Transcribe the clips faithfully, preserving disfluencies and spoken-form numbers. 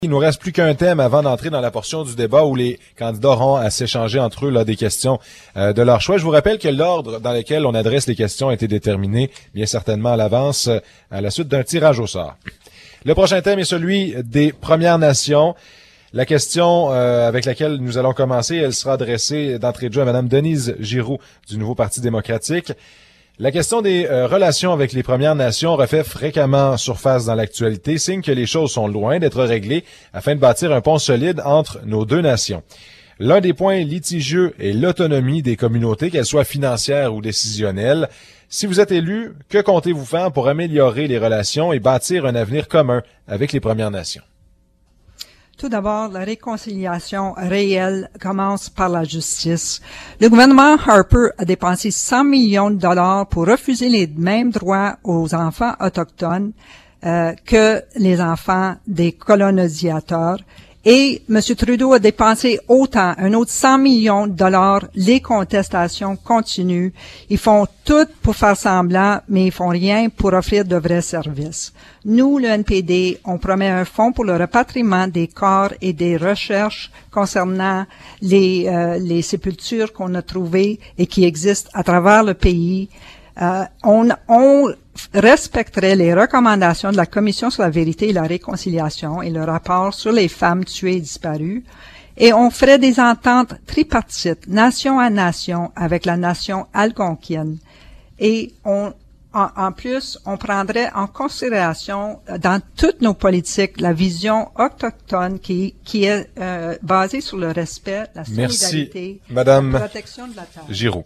Il nous reste plus qu'un thème avant d'entrer dans la portion du débat où les candidats auront à s'échanger entre eux là, des questions euh, de leur choix. Je vous rappelle que l'ordre dans lequel on adresse les questions a été déterminé bien certainement à l'avance euh, à la suite d'un tirage au sort. Le prochain thème est celui des Premières Nations. La question euh, avec laquelle nous allons commencer, elle sera adressée d'entrée de jeu à Mme Denise Giroux du Nouveau Parti démocratique. La question des euh, relations avec les Premières Nations refait fréquemment surface dans l'actualité, signe que les choses sont loin d'être réglées afin de bâtir un pont solide entre nos deux nations. L'un des points litigieux est l'autonomie des communautés, qu'elles soient financières ou décisionnelles. Si vous êtes élu, que comptez-vous faire pour améliorer les relations et bâtir un avenir commun avec les Premières Nations? Tout d'abord, la réconciliation réelle commence par la justice. Le gouvernement Harper a dépensé cent millions de dollars pour refuser les mêmes droits aux enfants autochtones euh, que les enfants des colonisateurs. Et M. Trudeau a dépensé autant, un autre cent millions de dollars. Les contestations continuent. Ils font tout pour faire semblant, mais ils font rien pour offrir de vrais services. Nous, le N P D, on promet un fonds pour le rapatriement des corps et des recherches concernant les, euh, les sépultures qu'on a trouvées et qui existent à travers le pays. Euh, on, on respecterait les recommandations de la Commission sur la vérité et la réconciliation et le rapport sur les femmes tuées et disparues, et on ferait des ententes tripartites, nation à nation, avec la nation algonquienne. Et on, en, en plus, on prendrait en considération dans toutes nos politiques la vision autochtone qui, qui est euh, basée sur le respect, la solidarité, Merci, Madame la protection de la terre. Giroux.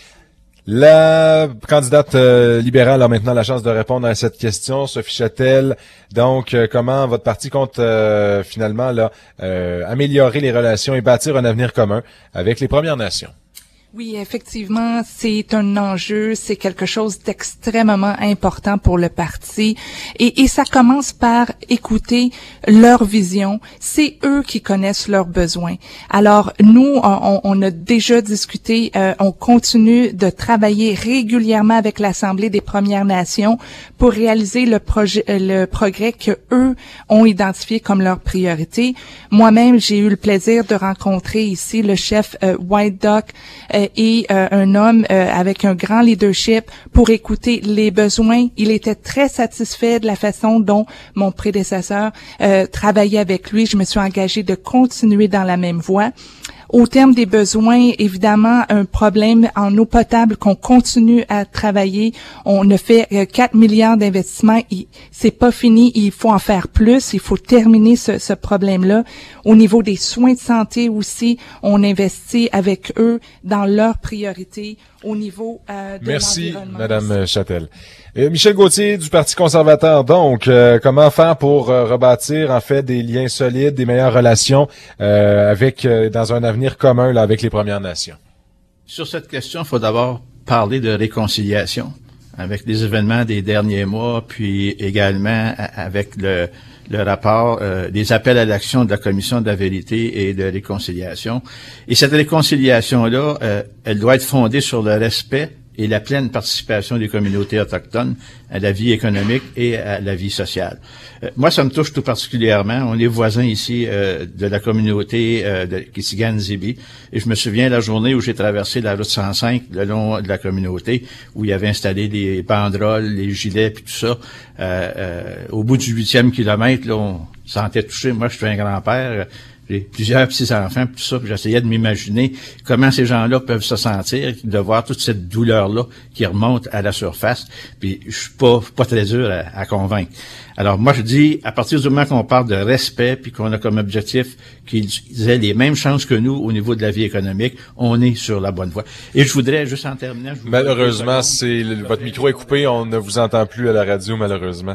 La candidate euh, libérale a maintenant la chance de répondre à cette question. Sophie Chatel, donc, euh, comment votre parti compte euh, finalement là euh, améliorer les relations et bâtir un avenir commun avec les Premières Nations? Oui, effectivement, c'est un enjeu, c'est quelque chose d'extrêmement important pour le parti et, et ça commence par écouter leur vision. C'est eux qui connaissent leurs besoins. Alors, nous, on, on a déjà discuté, euh, on continue de travailler régulièrement avec l'Assemblée des Premières Nations pour réaliser le projet, le progrès que eux ont identifié comme leur priorité. Moi-même, j'ai eu le plaisir de rencontrer ici le chef euh, White Duck euh, et euh, un homme euh, avec un grand leadership pour écouter les besoins. Il était très satisfait de la façon dont mon prédécesseur euh, travaillait avec lui. Je me suis engagée de continuer dans la même voie. Au terme des besoins, évidemment, un problème en eau potable qu'on continue à travailler. On a fait euh, quatre milliards d'investissements. Il, c'est pas fini. Il faut en faire plus. Il faut terminer ce, ce problème-là. Au niveau des soins de santé aussi, on investit avec eux dans leurs priorités au niveau euh, de Merci, l'environnement. Madame Chatel. Euh, Michel Gauthier du Parti conservateur, donc, euh, comment faire pour euh, rebâtir en fait des liens solides, des meilleures relations euh, avec euh, dans un avenir commun là, avec les Premières Nations? Sur cette question, il faut d'abord parler de réconciliation avec les événements des derniers mois, puis également avec le, le rapport euh, des appels à l'action de la Commission de la vérité et de réconciliation. Et cette réconciliation-là, euh, elle doit être fondée sur le respect et la pleine participation des communautés autochtones à la vie économique et à la vie sociale. Euh, moi, ça me touche tout particulièrement. On est voisins ici euh, de la communauté euh, de Kisigan-Zibi, et je me souviens la journée où j'ai traversé la route cent cinq le long de la communauté, où il y avait installé les banderoles, les gilets, puis tout ça. Euh, euh, au bout du huitième kilomètre, là, on se sentait touché. Moi, je suis un grand-père. J'ai plusieurs petits-enfants, tout ça, puis j'essayais de m'imaginer comment ces gens-là peuvent se sentir, de voir toute cette douleur-là qui remonte à la surface, puis je suis pas, pas très dur à, à convaincre. Alors moi, je dis, à partir du moment qu'on parle de respect, puis qu'on a comme objectif qu'ils aient les mêmes chances que nous au niveau de la vie économique, on est sur la bonne voie. Et je voudrais, juste en terminant... Je Malheureusement, c'est le, votre micro est coupé, on ne vous entend plus à la radio, malheureusement.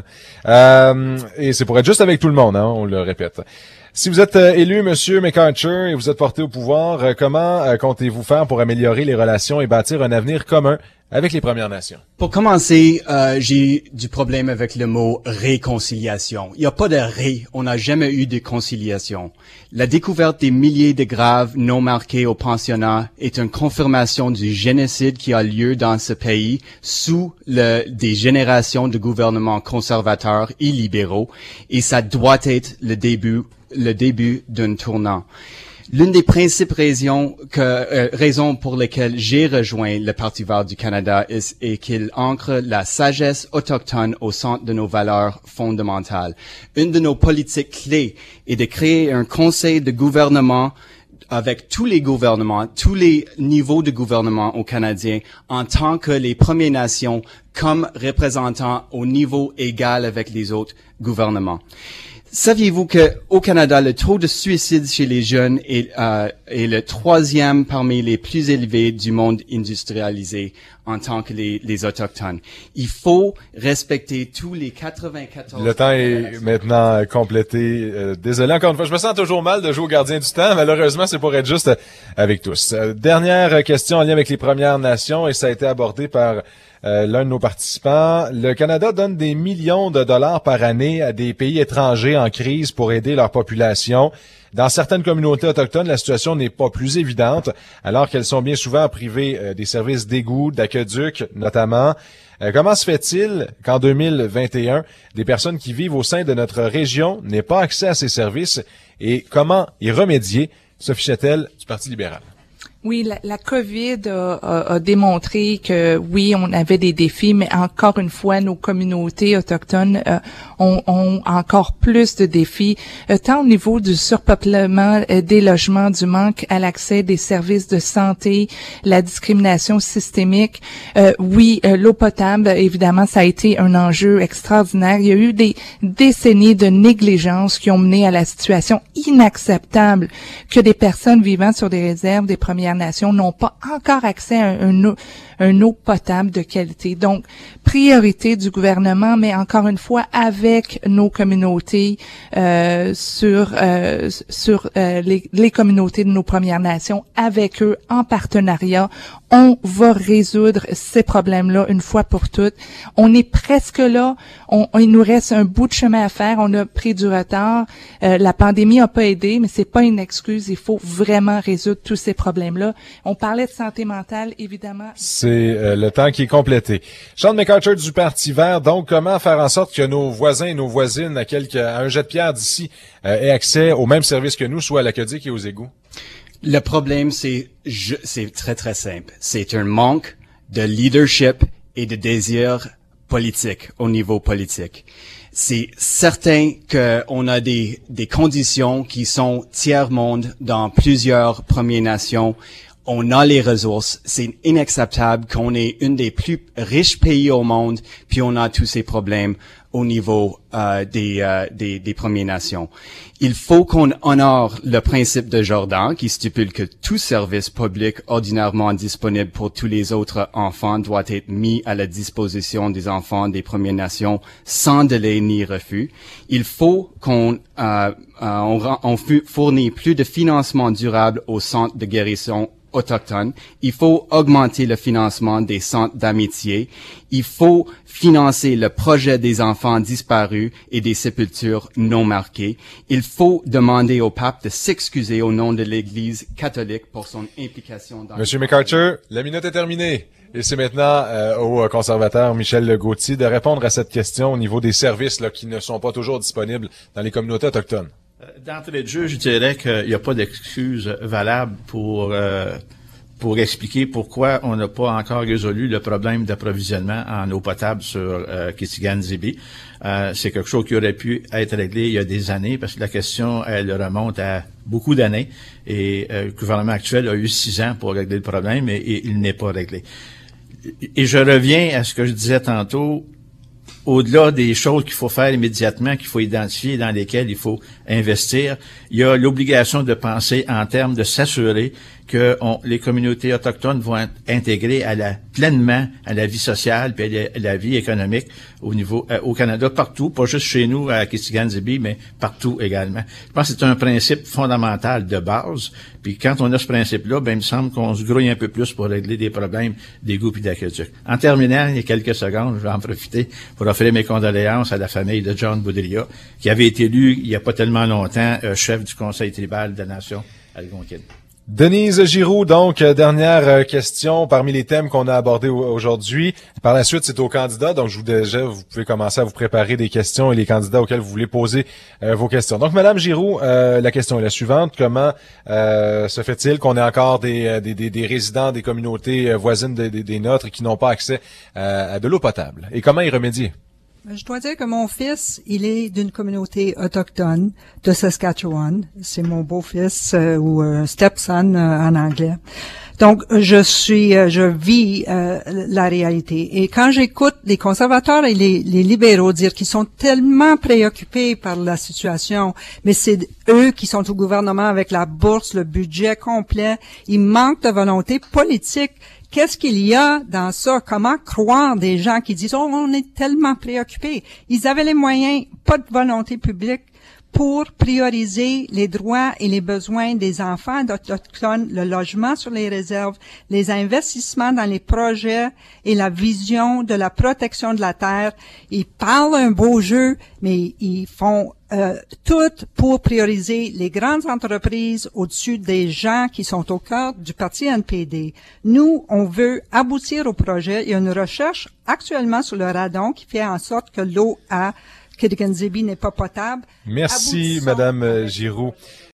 Euh, et c'est pour être juste avec tout le monde, hein, on le répète. Si vous êtes euh, élu, Monsieur McArthur, et vous êtes porté au pouvoir, euh, comment euh, comptez-vous faire pour améliorer les relations et bâtir un avenir commun avec les Premières Nations. Pour commencer, euh, j'ai du problème avec le mot réconciliation. Il n'y a pas de ré, on n'a jamais eu de conciliation. La découverte des milliers de graves non marqués au pensionnat est une confirmation du génocide qui a lieu dans ce pays sous le, des générations de gouvernements conservateurs et libéraux, et ça doit être le début, le début d'un tournant. L'une des principales raisons, que, euh, raisons pour lesquelles j'ai rejoint le Parti vert du Canada est, est qu'il ancre la sagesse autochtone au centre de nos valeurs fondamentales. Une de nos politiques clés est de créer un conseil de gouvernement avec tous les gouvernements, tous les niveaux de gouvernement au Canadien, en tant que les Premières Nations comme représentants au niveau égal avec les autres gouvernements. Saviez-vous que au Canada, le taux de suicide chez les jeunes est, euh, est le troisième parmi les plus élevés du monde industrialisé en tant que les, les Autochtones? Il faut respecter tous les quatre-vingt-quatorze... Le temps est maintenant complété. Euh, désolé encore une fois, je me sens toujours mal de jouer au gardien du temps. Malheureusement, c'est pour être juste avec tous. Euh, dernière question en lien avec les Premières Nations, et ça a été abordé par... Euh, l'un de nos participants. Le Canada donne des millions de dollars par année à des pays étrangers en crise pour aider leur population. Dans certaines communautés autochtones, la situation n'est pas plus évidente, alors qu'elles sont bien souvent privées euh, des services d'égout, d'aqueduc notamment. Euh, comment se fait-il qu'en deux mille vingt et un, des personnes qui vivent au sein de notre région n'aient pas accès à ces services, et comment y remédier? Sophie Chettel du Parti libéral. Oui, la, la COVID a, a, a démontré que oui, on avait des défis, mais encore une fois, nos communautés autochtones euh, ont, ont encore plus de défis, euh, tant au niveau du surpeuplement euh, des logements, du manque à l'accès des services de santé, la discrimination systémique. Euh, oui, euh, l'eau potable, évidemment, ça a été un enjeu extraordinaire. Il y a eu des décennies de négligence qui ont mené à la situation inacceptable que des personnes vivant sur des réserves des Premières Nations n'ont pas encore accès à un, un, un eau potable de qualité. Donc, priorité du gouvernement, mais encore une fois, avec nos communautés, euh, sur euh, sur euh, les, les communautés de nos Premières Nations, avec eux, en partenariat, on va résoudre ces problèmes-là une fois pour toutes. On est presque là. On, il nous reste un bout de chemin à faire. On a pris du retard. Euh, la pandémie n'a pas aidé, mais c'est pas une excuse. Il faut vraiment résoudre tous ces problèmes-là. On parlait de santé mentale, évidemment. C'est euh, le temps qui est complété. Sean McArthur du Parti vert. Donc, comment faire en sorte que nos voisins et nos voisines, à, quelques, à un jet de pierre d'ici, euh, aient accès aux mêmes services que nous, soit à l'aqueduc et aux égouts? Le problème, c'est, je, c'est très, très simple. C'est un manque de leadership et de désir politique, au niveau politique. C'est certain qu'on a des, des conditions qui sont tiers-monde dans plusieurs Premières Nations. On a les ressources. C'est inacceptable qu'on ait une des plus riches pays au monde, puis on a tous ces problèmes au niveau euh, des, euh, des, des Premières Nations. Il faut qu'on honore le principe de Jordan qui stipule que tout service public ordinairement disponible pour tous les autres enfants doit être mis à la disposition des enfants des Premières Nations sans délai ni refus. Il faut qu'on euh, euh, on, on fournit plus de financement durable aux centres de guérison autochtones. Il faut augmenter le financement des centres d'amitié. Il faut financer le projet des enfants disparus et des sépultures non marquées. Il faut demander au pape de s'excuser au nom de l'Église catholique pour son implication dans... Monsieur McArthur, la minute est terminée. Et c'est maintenant euh, au conservateur Michel Gauthier de répondre à cette question au niveau des services là, qui ne sont pas toujours disponibles dans les communautés autochtones. D'entrée de jeu, je dirais qu'il n'y a pas d'excuse valable pour euh, pour expliquer pourquoi on n'a pas encore résolu le problème d'approvisionnement en eau potable sur euh, Kitigan-Zibi. Euh, c'est quelque chose qui aurait pu être réglé il y a des années, parce que la question, elle remonte à beaucoup d'années, et euh, le gouvernement actuel a eu six ans pour régler le problème, et, et il n'est pas réglé. Et je reviens à ce que je disais tantôt. Au-delà des choses qu'il faut faire immédiatement, qu'il faut identifier, dans lesquelles il faut investir, il y a l'obligation de penser en termes de s'assurer que on, les communautés autochtones vont être intégrées à la pleinement à la vie sociale puis à la, à la vie économique au niveau euh, au Canada, partout, pas juste chez nous à Kitigan-Zibi, mais partout également. Je pense que c'est un principe fondamental de base. Puis quand on a ce principe-là, ben il me semble qu'on se grouille un peu plus pour régler des problèmes d'égout et d'aqueduc. En terminant, il y a quelques secondes, je vais en profiter pour offrir mes condoléances à la famille de John Boudria, qui avait été élu il y a pas tellement longtemps euh, chef du Conseil tribal de la Nation algonquine. Denise Giroux, donc, euh, dernière question parmi les thèmes qu'on a abordés aujourd'hui. Par la suite, c'est aux candidats, donc je vous déjà, vous pouvez commencer à vous préparer des questions et les candidats auxquels vous voulez poser euh, vos questions. Donc, Madame Giroux, euh, la question est la suivante. Comment euh, se fait-il qu'on ait encore des, des, des, des résidents des communautés voisines des, des, des nôtres qui n'ont pas accès euh, à de l'eau potable? Et comment y remédier? Je dois dire que mon fils, il est d'une communauté autochtone de Saskatchewan. C'est mon beau-fils euh, ou euh, stepson euh, en anglais. Donc, je suis, euh, je vis euh, la réalité. Et quand j'écoute les conservateurs et les, les libéraux dire qu'ils sont tellement préoccupés par la situation, mais c'est eux qui sont au gouvernement avec la bourse, le budget complet, il manque de volonté politique. Qu'est-ce qu'il y a dans ça? Comment croire des gens qui disent « Oh, on est tellement préoccupés ». Ils avaient les moyens, pas de volonté publique pour prioriser les droits et les besoins des enfants autochtones, le logement sur les réserves, les investissements dans les projets et la vision de la protection de la terre. Ils parlent un beau jeu, mais ils font euh, tout pour prioriser les grandes entreprises au-dessus des gens qui sont au cœur du parti N P D. Nous, on veut aboutir au projet. Il y a une recherche actuellement sur le radon qui fait en sorte que l'eau à Kitigan-Zibi n'est pas potable. Merci, Madame Giroux.